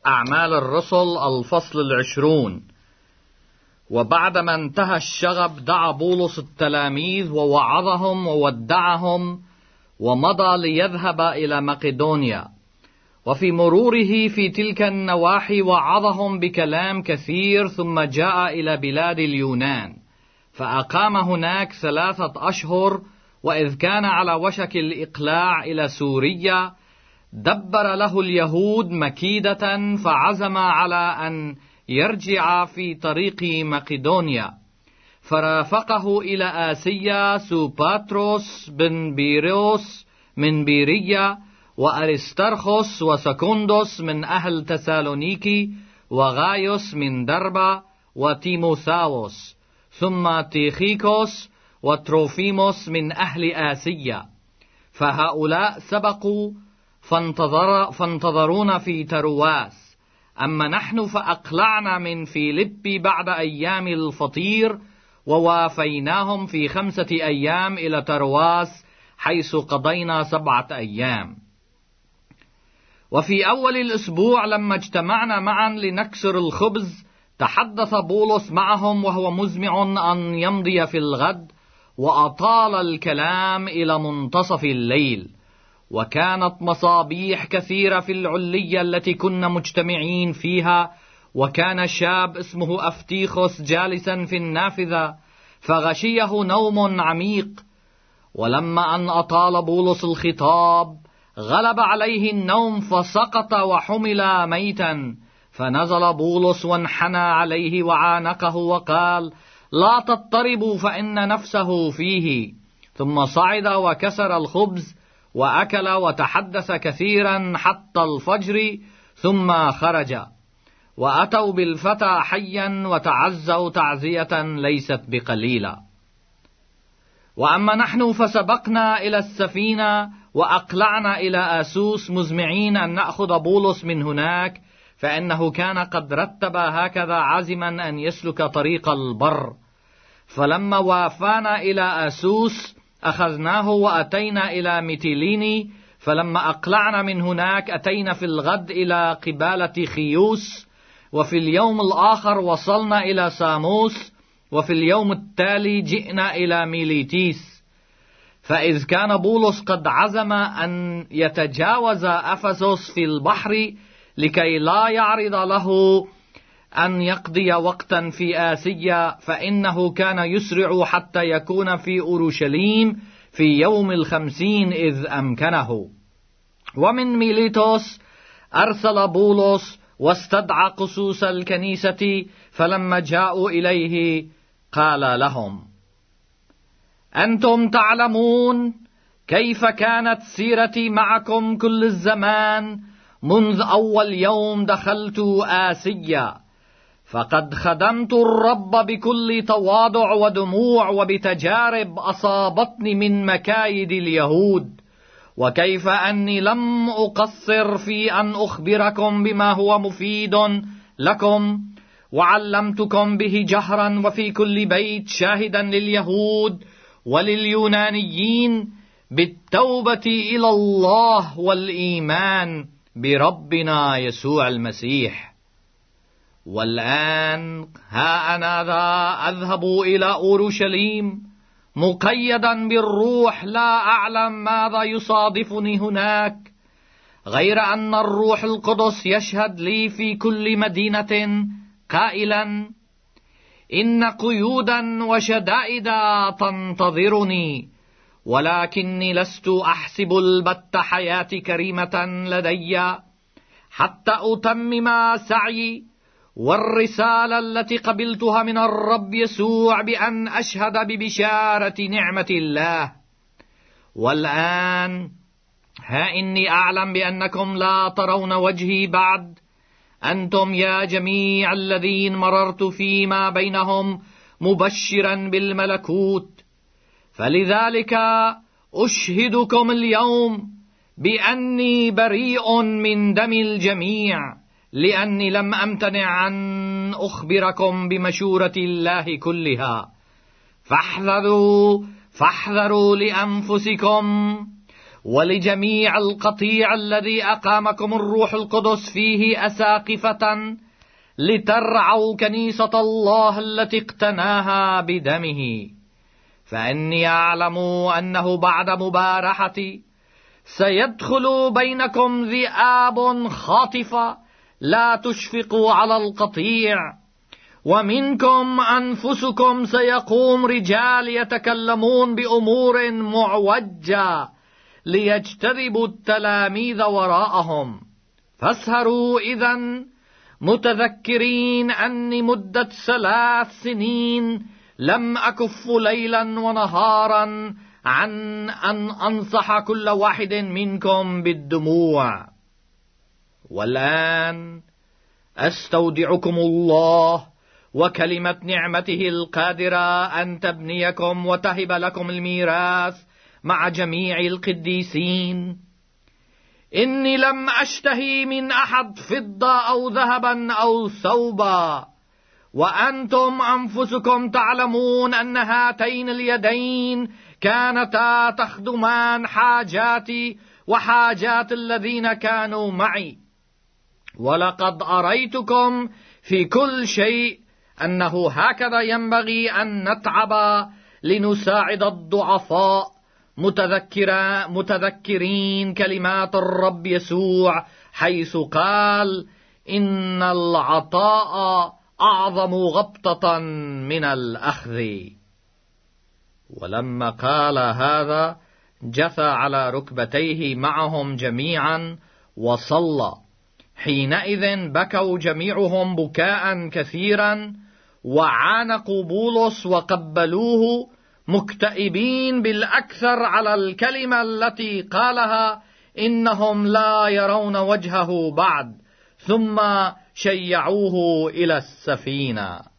أعمال الرسل الفصل 20. وبعدما انتهى الشغب دعا بولس التلاميذ ووعظهم وودعهم ومضى ليذهب إلى مقدونيا. وفي مروره في تلك النواحي وعظهم بكلام كثير، ثم جاء إلى بلاد اليونان فأقام هناك 3 أشهر. وإذ كان على وشك الإقلاع إلى سوريا دبر له اليهود مكيدة، فعزم على أن يرجع في طريق مقدونيا. فرافقه إلى آسيا سوباتروس بن بيروس من بيريا، وأريسترخوس وسكوندوس من أهل تسالونيكي، وغايوس من دربة، وتيموثاوس، ثم تيخيكوس وتروفيموس من أهل آسيا. فهؤلاء سبقوا فانتظرونا في ترواس. أما نحن فأقلعنا من فيلبي بعد أيام الفطير، ووافيناهم في 5 أيام إلى ترواس، حيث قضينا 7 أيام. وفي أول الأسبوع لما اجتمعنا معا لنكسر الخبز، تحدث بولس معهم وهو مزمع أن يمضي في الغد، وأطال الكلام إلى منتصف الليل. وكانت مصابيح كثيرة في العلية التي كنا مجتمعين فيها، وكان شاب اسمه أفتيخوس جالسا في النافذة، فغشيه نوم عميق. ولما أن أطال بولس الخطاب غلب عليه النوم، فسقط وحمل ميتا. فنزل بولس وانحنى عليه وعانقه وقال: لا تضطربوا، فإن نفسه فيه. ثم صعد وكسر الخبز وأكل وتحدث كثيرا حتى الفجر، ثم خرج. وأتوا بالفتى حيا وتعزوا تعزية ليست بقليلة. وأما نحن فسبقنا إلى السفينة وأقلعنا إلى آسوس، مزمعين أن نأخذ بولس من هناك، فإنه كان قد رتب هكذا عازما أن يسلك طريق البر. فلما وافانا إلى آسوس أخذناه وأتينا إلى ميتيليني. فلما أقلعنا من هناك أتينا في الغد إلى قبالة خيوس. وفي اليوم الآخر وصلنا إلى ساموس. وفي اليوم التالي جئنا إلى ميليتيس. فإذ كان بولس قد عزم أن يتجاوز أفسس في البحر لكي لا يعرض له أن يقضي وقتا في آسيا، فإنه كان يسرع حتى يكون في أورشليم في يوم 50 إذ أمكنه. ومن ميليتوس أرسل بولس واستدعى قسوس الكنيسة، فلما جاءوا إليه قال لهم: أنتم تعلمون كيف كانت سيرتي معكم كل الزمان منذ أول يوم دخلت آسيا، فقد خدمت الرب بكل تواضع ودموع وبتجارب أصابتني من مكايد اليهود، وكيف أني لم أقصر في أن أخبركم بما هو مفيد لكم، وعلمتكم به جهرا وفي كل بيت، شاهدا لليهود ولليونانيين بالتوبة إلى الله والإيمان بربنا يسوع المسيح. والآن ها أنا ذا أذهب إلى أورشليم مقيدا بالروح، لا أعلم ماذا يصادفني هناك، غير أن الروح القدس يشهد لي في كل مدينة قائلا: إن قيودا وشدائد تنتظرني، ولكني لست أحسب البت حياتي كريمة لدي حتى أتمم سعي والرسالة التي قبلتها من الرب يسوع بأن أشهد ببشارة نعمة الله. والآن ها إني أعلم بأنكم لا ترون وجهي بعد، أنتم يا جميع الذين مررت فيما بينهم مبشرا بالملكوت. فلذلك أشهدكم اليوم بأني بريء من دم الجميع، لأني لم أمتنع أن أخبركم بمشورة الله كلها. فاحذروا لأنفسكم ولجميع القطيع الذي أقامكم الروح القدس فيه أساقفة لترعوا كنيسة الله التي اقتناها بدمه. فإني أعلم أنه بعد مبارحتي سيدخل بينكم ذئاب خاطفة لا تشفق على القطيع، ومنكم أنفسكم سيقوم رجال يتكلمون بأمور معوجة ليجتذبوا التلاميذ وراءهم. فاسهروا إذن متذكرين أني مدة 3 سنين لم أكف ليلا ونهارا عن أن أنصح كل واحد منكم بالدموع. والآن أستودعكم الله وكلمة نعمته القادرة أن تبنيكم وتهب لكم الميراث مع جميع القديسين. إني لم أشتهي من أحد فضة أو ذهبا أو ثوبا، وأنتم أنفسكم تعلمون أن هاتين اليدين كانتا تخدمان حاجاتي وحاجات الذين كانوا معي. ولقد أريتكم في كل شيء أنه هكذا ينبغي أن نتعب لنساعد الضعفاء، متذكرين كلمات الرب يسوع حيث قال: إن العطاء أعظم غبطة من الأخذ. ولما قال هذا جثى على ركبتيه معهم جميعا وصلى. حينئذ بكوا جميعهم بكاء كثيرا، وعانقوا بولس وقبلوه مكتئبين بالأكثر على الكلمة التي قالها إنهم لا يرون وجهه بعد، ثم شيعوه إلى السفينة.